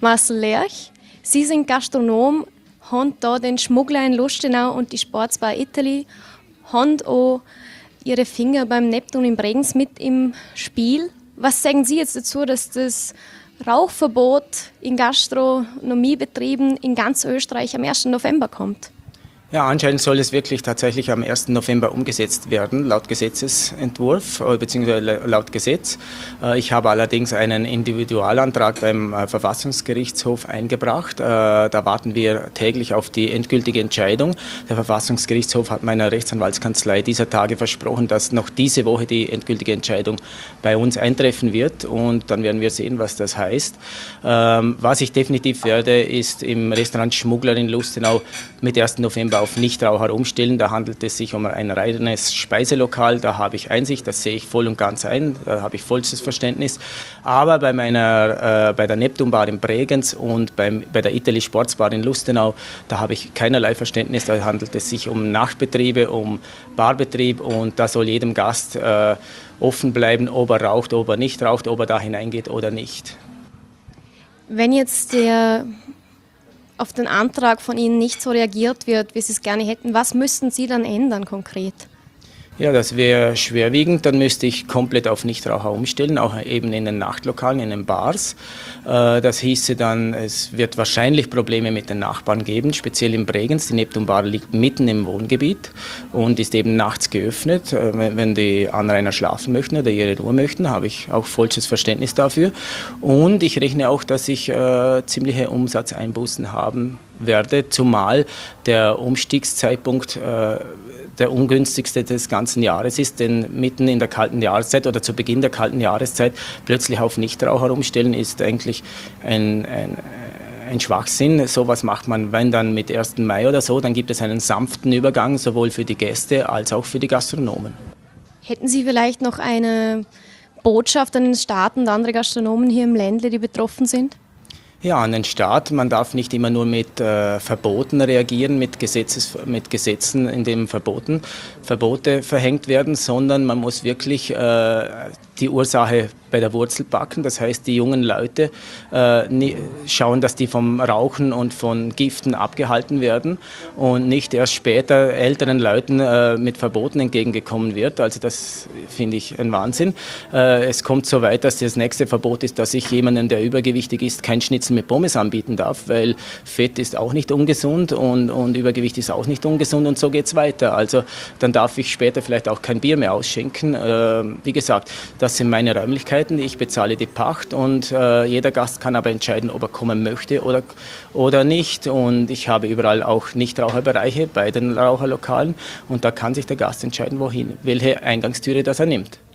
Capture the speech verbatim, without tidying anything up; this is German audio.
Marcel Lerch, Sie sind Gastronom, haben da den Schmuggler in Lustenau und die Sportsbar Italy, haben auch Ihre Finger beim Neptun in Bregenz mit im Spiel. Was sagen Sie jetzt dazu, dass das Rauchverbot in Gastronomiebetrieben in ganz Österreich am ersten November kommt? Ja, anscheinend soll es wirklich tatsächlich am ersten November umgesetzt werden, laut Gesetzesentwurf bzw. laut Gesetz. Ich habe allerdings einen Individualantrag beim Verfassungsgerichtshof eingebracht. Da warten wir täglich auf die endgültige Entscheidung. Der Verfassungsgerichtshof hat meiner Rechtsanwaltskanzlei dieser Tage versprochen, dass noch diese Woche die endgültige Entscheidung bei uns eintreffen wird. Und dann werden wir sehen, was das heißt. Was ich definitiv werde, ist im Restaurant Schmuggler in Lustenau mit ersten November auf Nichtraucher umstellen. Da handelt es sich um ein reines Speiselokal. Da habe ich Einsicht, das sehe ich voll und ganz ein. Da habe ich vollstes Verständnis. Aber bei meiner, äh, bei der Neptun Bar in Bregenz und beim, bei der Italy Sportsbar in Lustenau, da habe ich keinerlei Verständnis. Da handelt es sich um Nachtbetriebe, um Barbetrieb und da soll jedem Gast äh, offen bleiben, ob er raucht, ob er nicht raucht, ob er da hineingeht oder nicht. Wenn jetzt der auf den Antrag von Ihnen nicht so reagiert wird, wie Sie es gerne hätten, was müssten Sie dann ändern konkret? Ja, das wäre schwerwiegend. Dann müsste ich komplett auf Nichtraucher umstellen, auch eben in den Nachtlokalen, in den Bars. Das hieße dann, es wird wahrscheinlich Probleme mit den Nachbarn geben, speziell in Bregenz. Die Neptun Bar liegt mitten im Wohngebiet und ist eben nachts geöffnet. Wenn die Anrainer schlafen möchten oder ihre Ruhe möchten, habe ich auch vollstes Verständnis dafür. Und ich rechne auch, dass ich äh, ziemliche Umsatzeinbußen haben werde, zumal der Umstiegszeitpunkt äh, der ungünstigste des ganzen Jahres ist, denn mitten in der kalten Jahreszeit oder zu Beginn der kalten Jahreszeit plötzlich auf Nichtraucher umstellen, ist eigentlich ein, ein, ein Schwachsinn. Sowas macht man, wenn dann mit ersten Mai oder so, dann gibt es einen sanften Übergang, sowohl für die Gäste als auch für die Gastronomen. Hätten Sie vielleicht noch eine Botschaft an den Staat und andere Gastronomen hier im Ländle, die betroffen sind? Ja, an den Staat. Man darf nicht immer nur mit äh, Verboten reagieren, mit, Gesetzes, mit Gesetzen, in denen Verboten, Verbote verhängt werden, sondern man muss wirklich äh, die Ursache bei der Wurzel packen. Das heißt, die jungen Leute äh, nie, schauen, dass die vom Rauchen und von Giften abgehalten werden und nicht erst später älteren Leuten äh, mit Verboten entgegengekommen wird. Also das finde ich ein Wahnsinn. Äh, es kommt so weit, dass das nächste Verbot ist, dass ich jemanden, der übergewichtig ist, kein Schnitzel mit Pommes anbieten darf, weil Fett ist auch nicht ungesund und, und Übergewicht ist auch nicht ungesund und so geht es weiter. Also dann darf ich später vielleicht auch kein Bier mehr ausschenken. Äh, wie gesagt, das sind meine Räumlichkeiten. Ich bezahle die Pacht und äh, jeder Gast kann aber entscheiden, ob er kommen möchte oder, oder nicht. Und ich habe überall auch Nichtraucherbereiche bei den Raucherlokalen und da kann sich der Gast entscheiden, wohin, welche Eingangstüre das er nimmt.